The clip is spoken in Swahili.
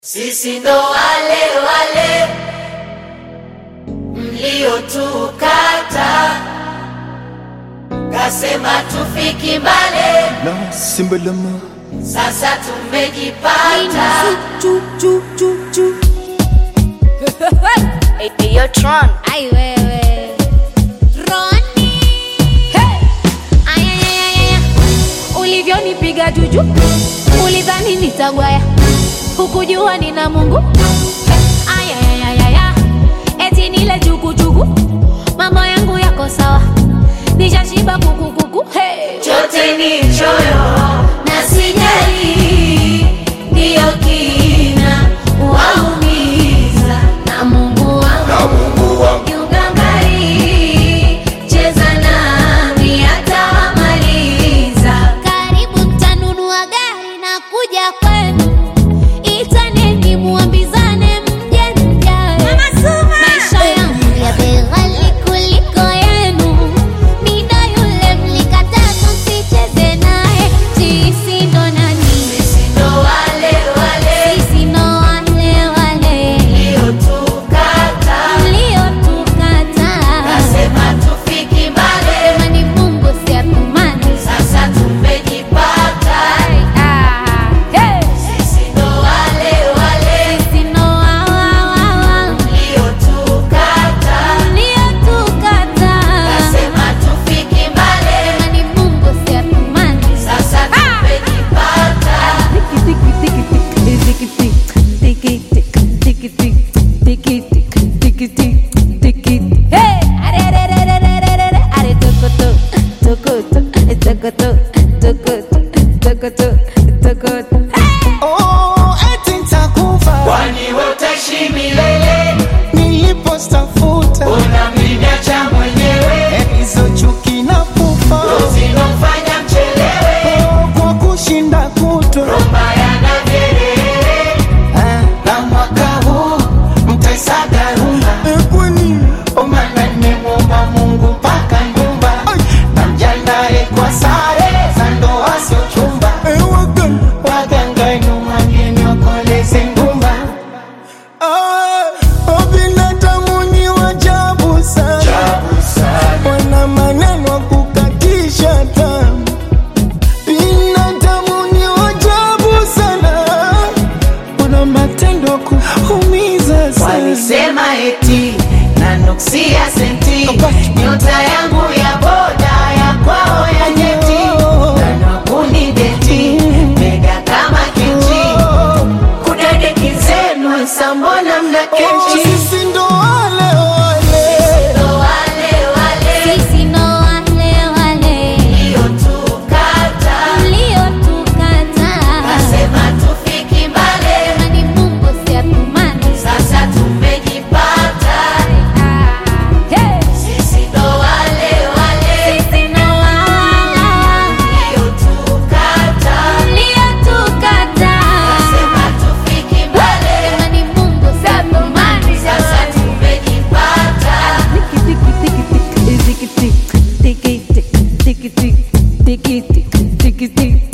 Sisi ndo wale wale mliotukata, kasema tufiki mbali, na simbalama sasa tumejipata. Hey, yo Tron. Ay wewe Roni, hey! Ay. Ulivyonipiga juju, ulidhani nitagwaya, hukujua nina Mungu. Ay, eti nile jugu, mambo yangu yako sawa, nishashiba kuku, hey! Chote ni choyo na sijali, ndiyo kina waumiza. Na Mungu wangu kiugangari, cheza nami atawamaliza. Karibu mtanunua gari na kuja kwenu, itaneni muambizane mje. Maisha yangu ya bei ghali kuliko yenu, mida yule mlikataa msicheze naye. Sisi ndo nani? Sisi ndo wale wale Sisi ndo wale wale mliotukata, mliotukataa, kasema tufiki mbali, sema ni Mungu si atumani. sasa tumejipata. Hey! Sisi ndo wale wale Sisi ndo mliotukata, mliotukataa, kasema tufiki mbali, sema ni Mungu si atumani. sasa tumejipata. oh, eti nitakufa Kwani wewe utaishi milele, nilipostafuta unamniacha mwenyewe, hizo chuki na pupa zinofanya mchelewe, kwa kushinda kutwa mbaya na vyelele. na mwaka huu mtaisaga rumba kwani Omana nimemuomba Mungu mpaka nyumba, na mjandae kwa sare za ndoa sio chumba. Waganga nyuma ngeni wakoleze ngumba. binadamu ni wajabu sana, wana maneno kukatisha tamu. Binadamu ni wajabu sana, wana matendo kuumiza sana. Walisema eti na nuksia senti, nyota yangu ya boda ya kwao ya jeti, na kunideti mega kama kenchi, kudadeki zenu sambona mna kenchi. Sisi ndo wale wale Ndo wale wale Sisi ndo wale wale mliotukata, mliotukataa, kasema tufiki mbali, sema ni Mungu si atumani. sasa tumejipata. Hey! Sisi ndo wale wale Sisi ndo wale mliotukata, mliotukataa, kasema tufiki mbali, sema ni Mungu si atumani. sasa tumejipata. Tiki